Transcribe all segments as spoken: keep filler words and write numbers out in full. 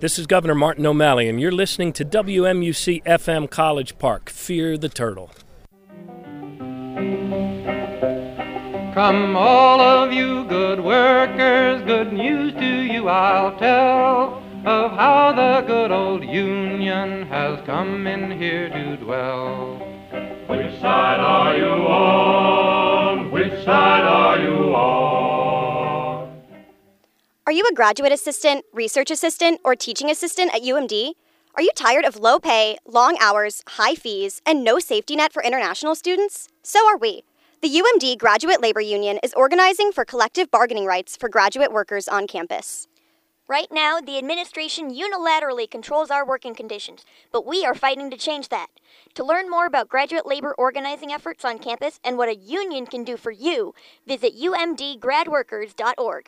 This is Governor Martin O'Malley, and you're listening to W M U C F M College Park. Fear the Turtle. Come all of you good workers, good news to you I'll tell, of how the good old Union has come in here to dwell. Which side are you on? Which side are you on? Are you a graduate assistant, research assistant, or teaching assistant at U M D? Are you tired of low pay, long hours, high fees, and no safety net for international students? So are we. The U M D Graduate Labor Union is organizing for collective bargaining rights for graduate workers on campus. Right now, the administration unilaterally controls our working conditions, but we are fighting to change that. To learn more about graduate labor organizing efforts on campus and what a union can do for you, visit u m d grad workers dot org.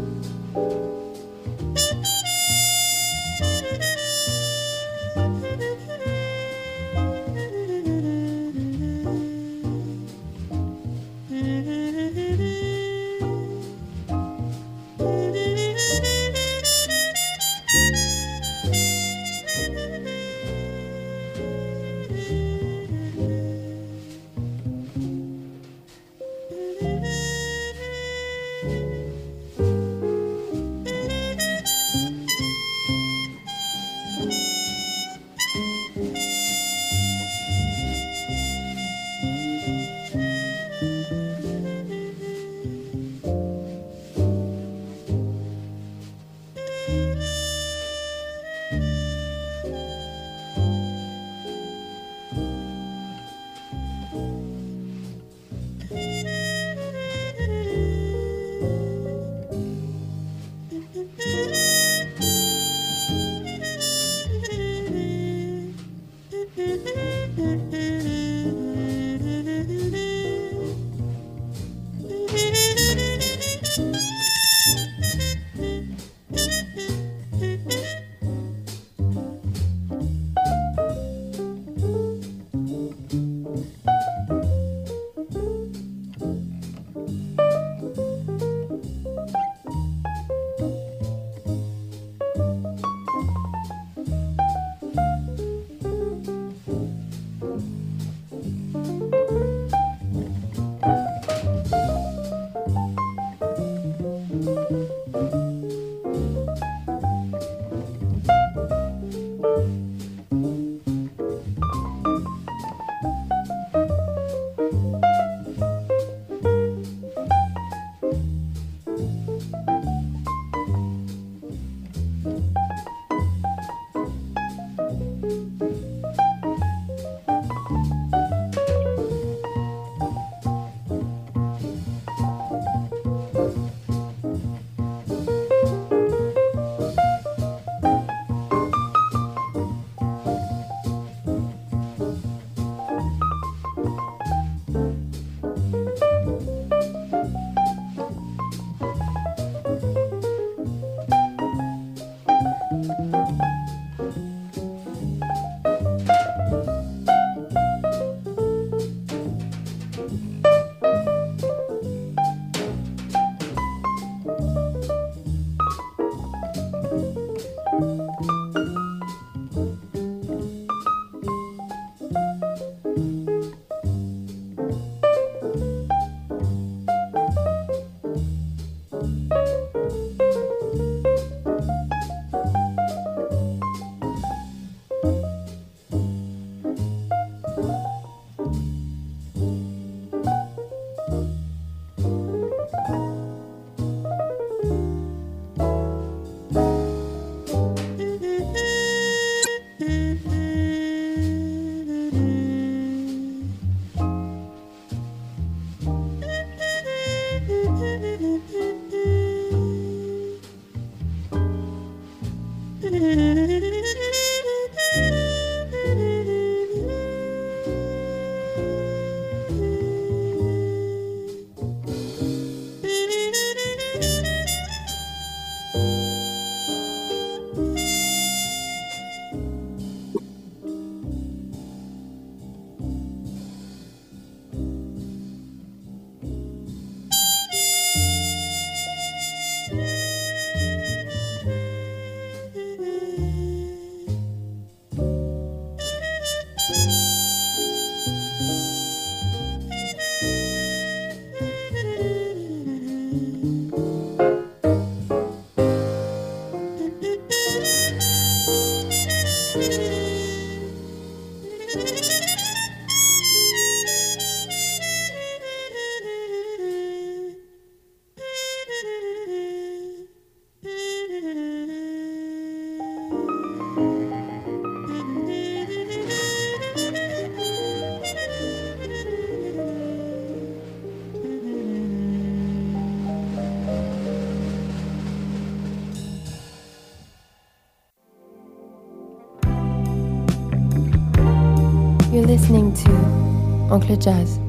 You're listening to Oncle Jazz.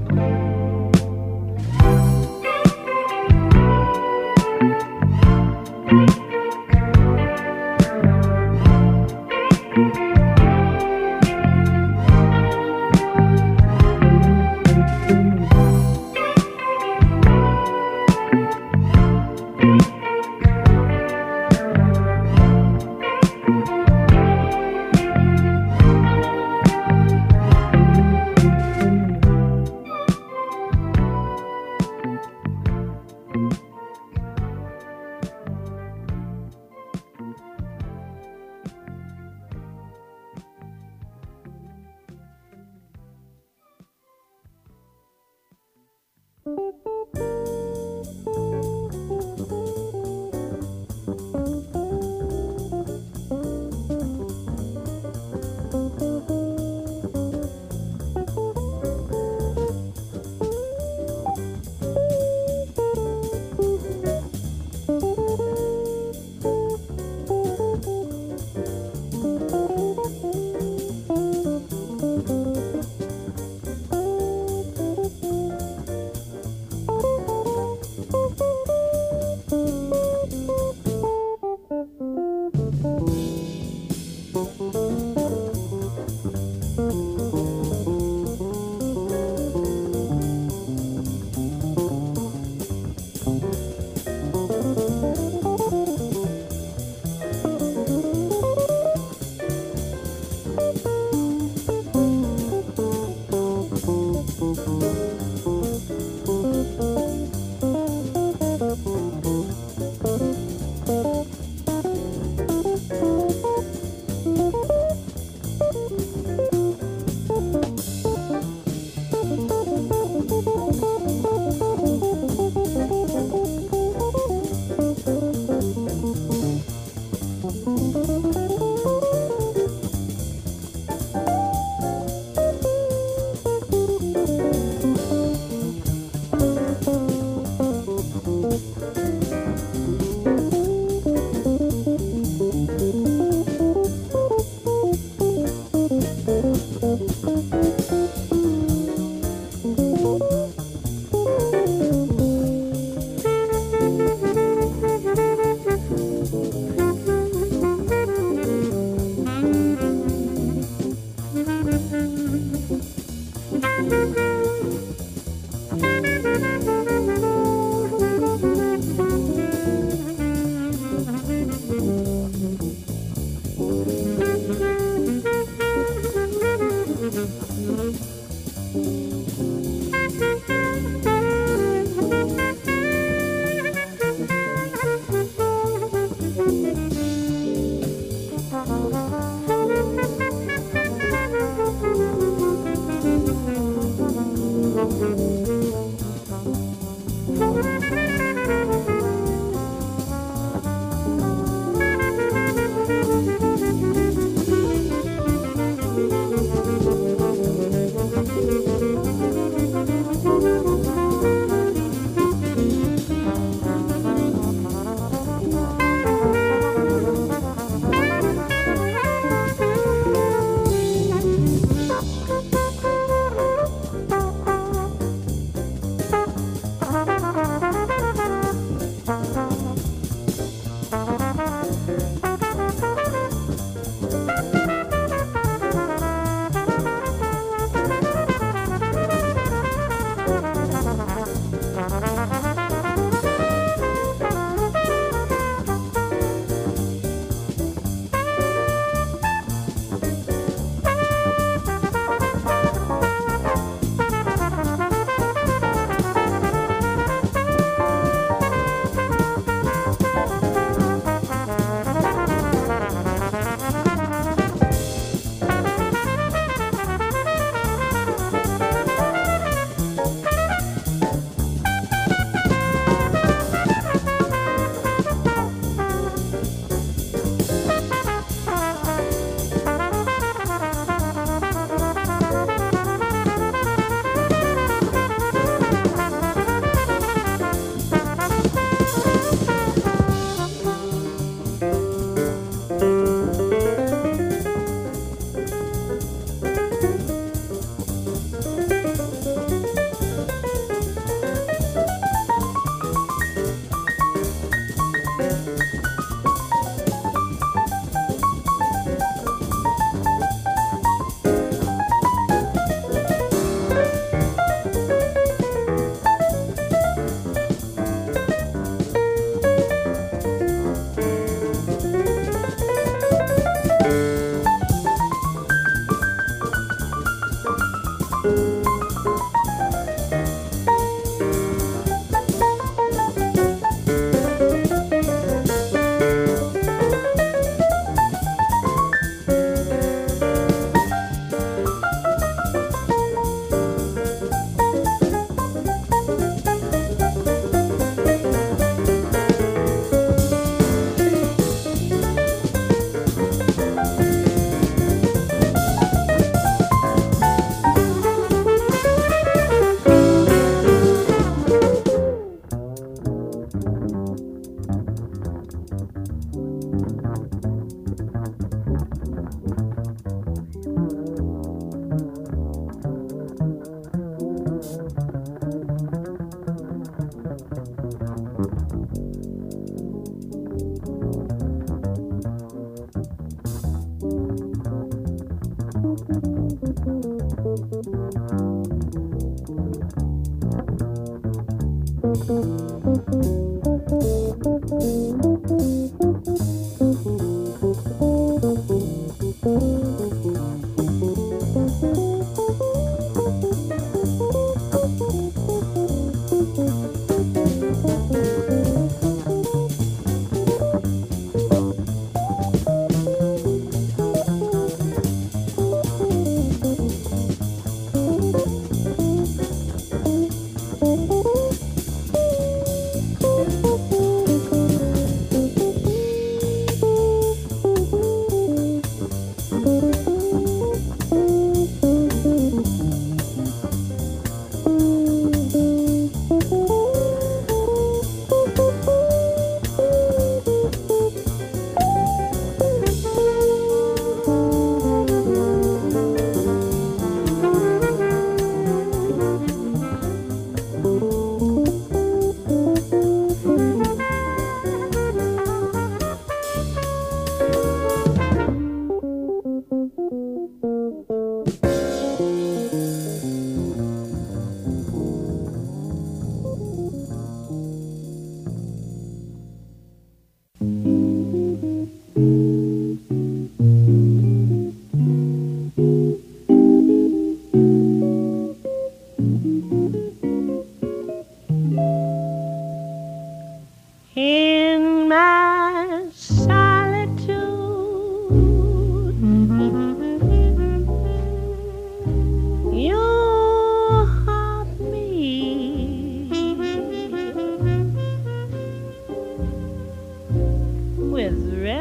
with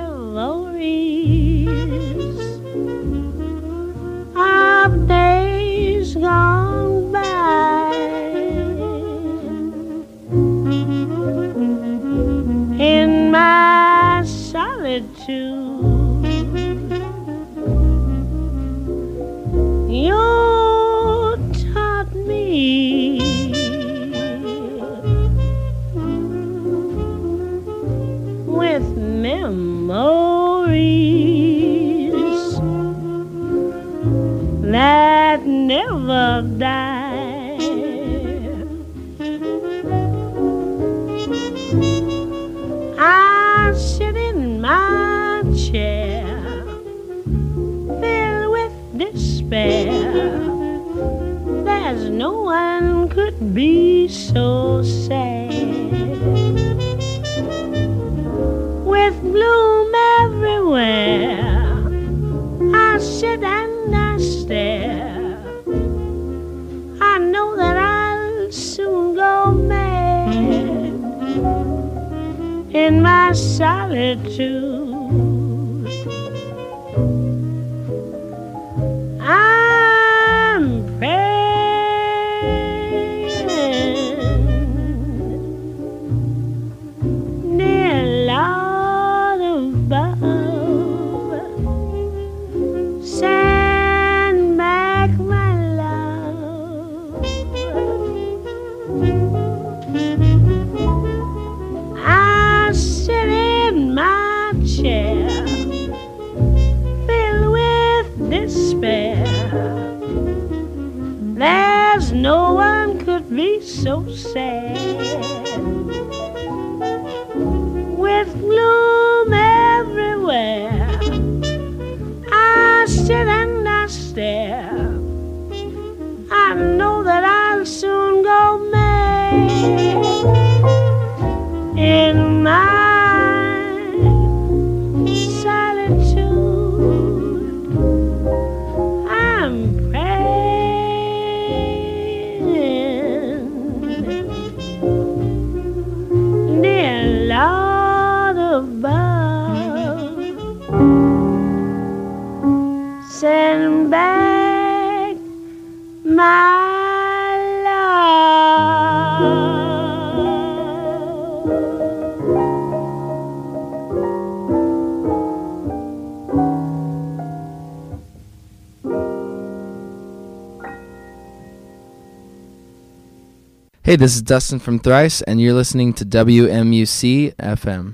revelries of days gone by. In my solitude, you taught me with memories that never die. I sit in my chair filled with despair. There's no one could be so sad. With bloom everywhere, I sit and I stare. I know that I'll soon go mad in my solitude. I'm praying, dear Lord above, send back my love. I sit in my chair filled with despair. There's no one could be so sad. With gloom everywhere, I sit and I stare. I know that I'll soon go mad in my solitude. I'm praying, dear Lord above, send back my Hey, this is Dustin from Thrice, and you're listening to W M U C F M.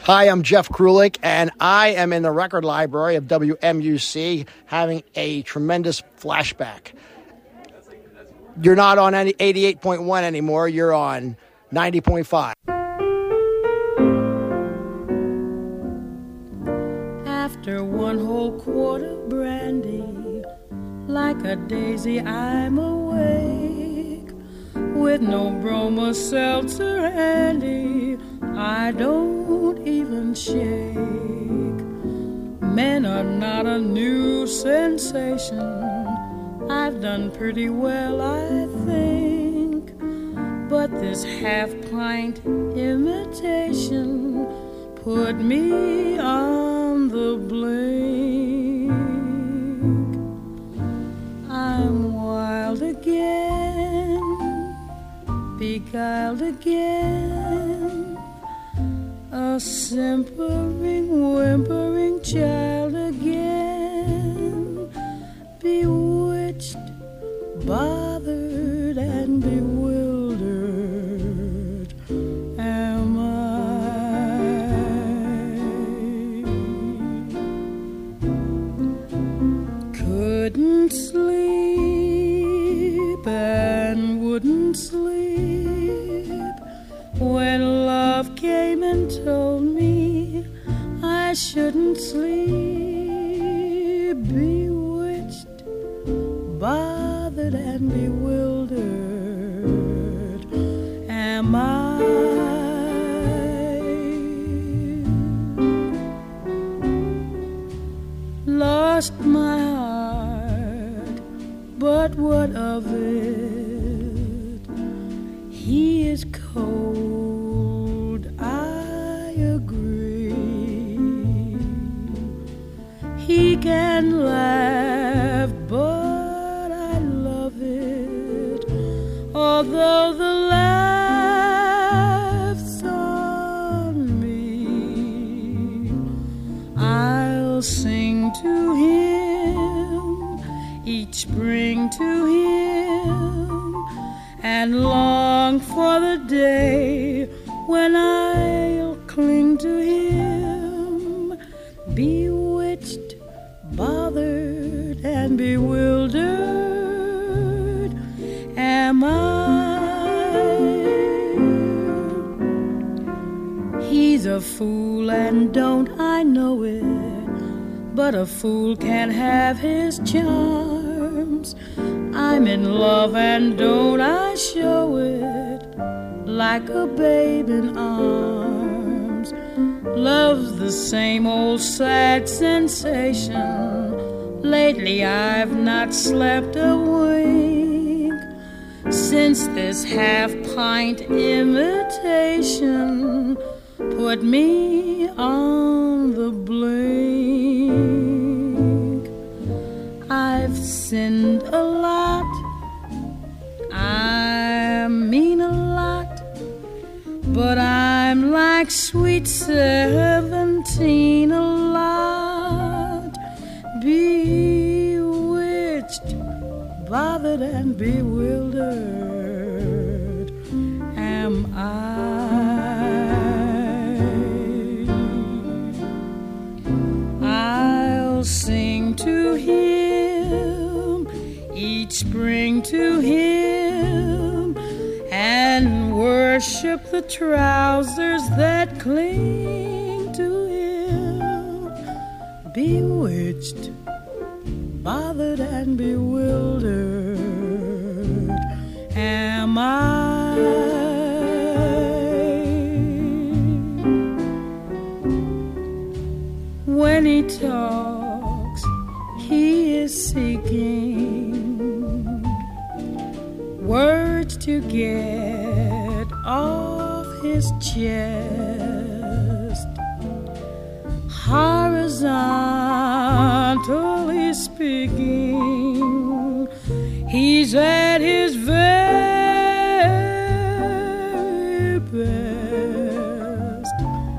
Hi, I'm Jeff Krulik, and I am in the record library of W M U C having a tremendous flashback. You're not on any eighty-eight point one anymore. You're on ninety point five. After one whole quart of brandy, like a daisy I'm awake, with no bromo seltzer handy, I don't even shake. Men are not a new sensation, I've done pretty well, I think, but this half-pint imitation put me on the blink. I'm wild again, beguiled again, a simpering, whimpering child again, bewitched, bothered, and bewildered am I. Couldn't sleep and wouldn't sleep when love came and told me I shouldn't sleep. Bewitched, bothered, and bewildered am I. Lost my heart, but what of it? He is cold, I agree. He can laugh, but I love it, although the laugh's on me. I'll sing to him, each spring to him, and long for the day when I'll cling to him. Bewitched, bothered, and bewildered am I. He's a fool and don't I know it, but a fool can have his charms. I'm in love and don't I show it, like a babe in arms. Love's the same old sad sensation. Lately I've not slept a wink, since this half-pint imitation put me on the blink. I've sinned a lot, I mean a lot, but I'm like sweet seventeen a lot. Bewitched, bothered, and bewildered am I. I'll sing to him, each spring to him, and worship the trousers that cling to him. Bewitched, bothered, and bewildered am I. When he talks, he is seeking words to get off his chest. Horizontally speaking, he's at his very best.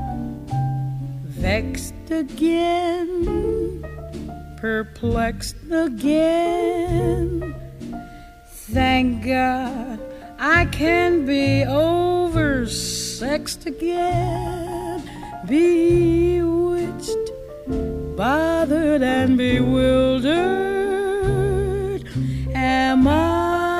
Vexed again, perplexed again, thank God I can be oversexed again. bewitched, bothered and bewildered am I.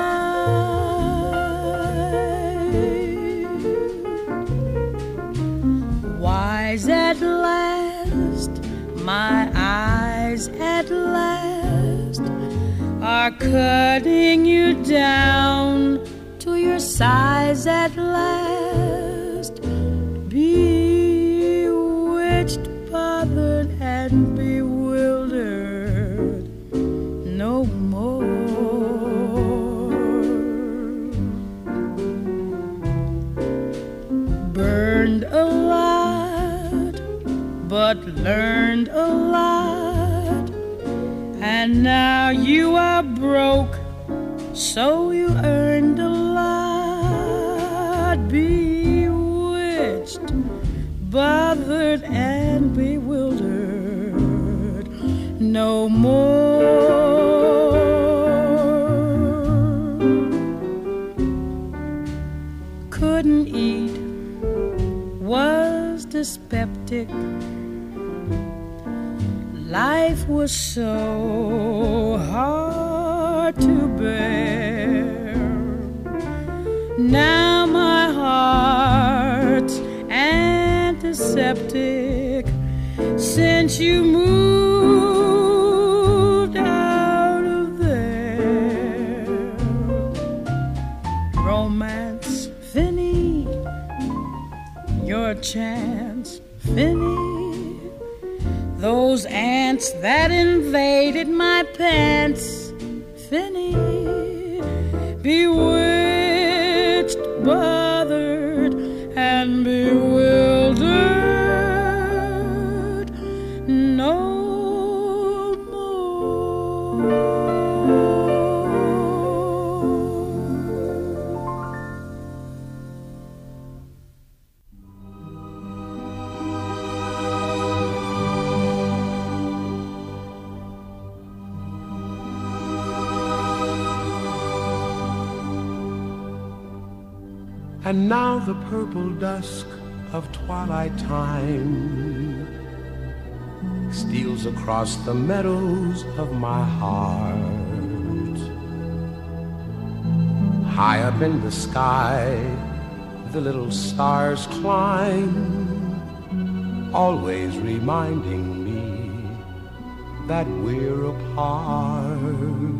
Wise at last, my eyes at last are cutting you down to your size at last. Bewitched, bothered and bewildered no more. Burned a lot, but learned a lot, and now you are broke, so you earned a lot. Bewitched, bothered and bewildered no more. Couldn't eat, was dyspeptic. Life was so hard to bear. Now my heart's antiseptic since you moved out of there. Romance, Finny, your chance, Finny. Those ants that invaded my pants, Finny. Bewitched, bothered and bewildered no more. And now the purple dusk of twilight time steals across the meadows of my heart. High up in the sky, the little stars climb, always reminding me that we're apart.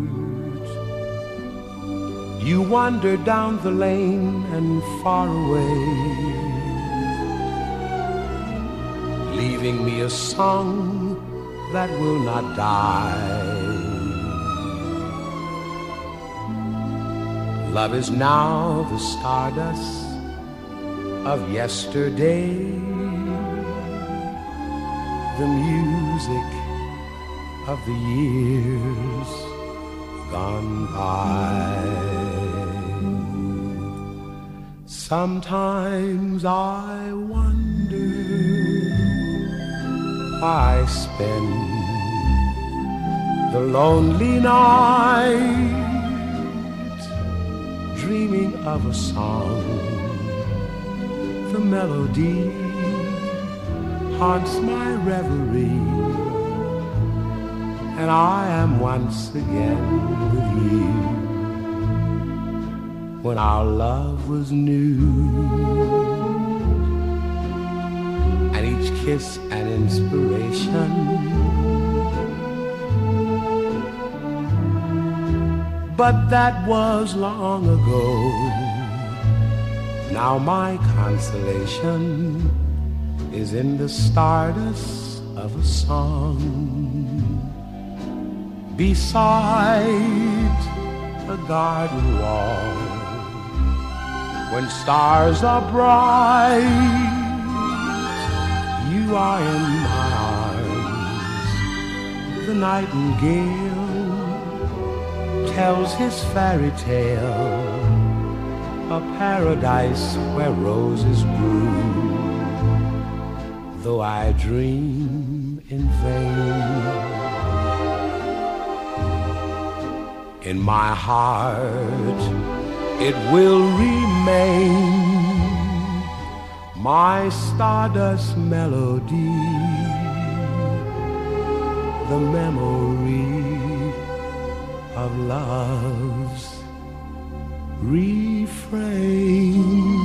You wander down the lane and far away, leaving me a song that will not die. Love is now the stardust of yesterday, the music of the years gone by. Sometimes I wonder why I spend the lonely night dreaming of a song. The melody haunts my reverie, and I am once again with you when our love was new, and each kiss an inspiration. But that was long ago. Now my consolation is in the stardust of a song beside a garden wall. When stars are bright, you are in my arms. The nightingale tells his fairy tale, a paradise where roses bloom, though I dream in vain. In my heart it will remain my stardust melody, the memory of love's refrain.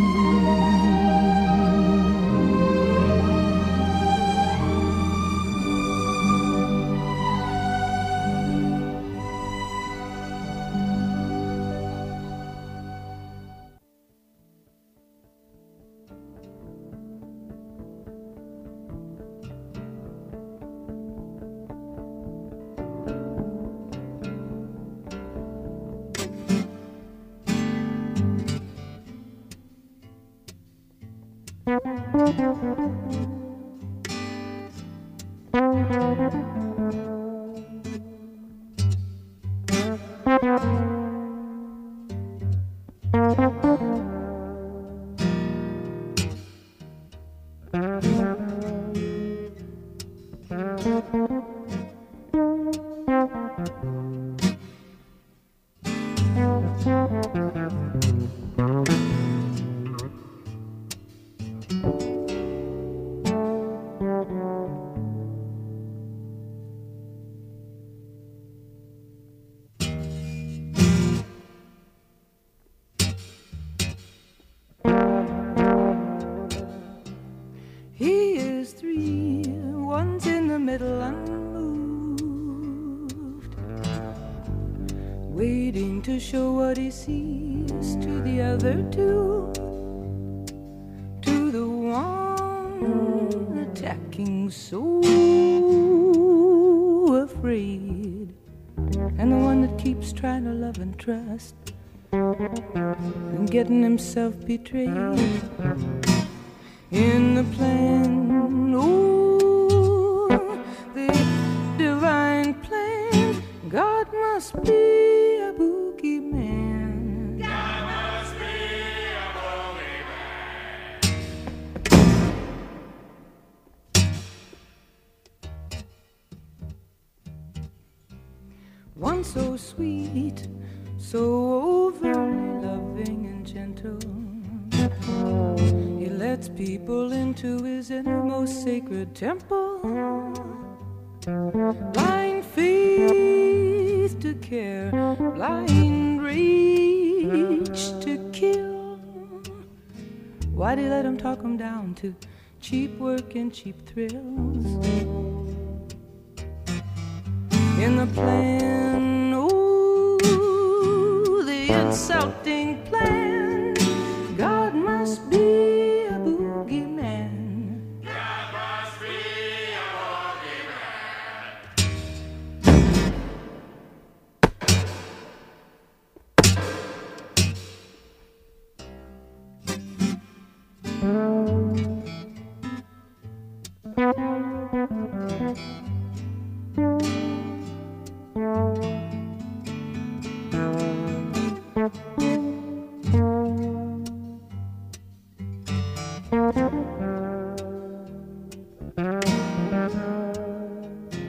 To show what he sees to the other two, to the one attacking so afraid, and the one that keeps trying to love and trust and getting himself betrayed in the plan. Oh, the divine plan. God must be a boogie man. God must be a boogie man. One so sweet, so overly loving and gentle, he lets people into his innermost sacred temple. Blind faith to care, blind rage to kill. Why'd he let him talk him down to cheap work and cheap thrills? In the plan, oh, the insulting plan, God must be a boogie man. God must be a boogie man.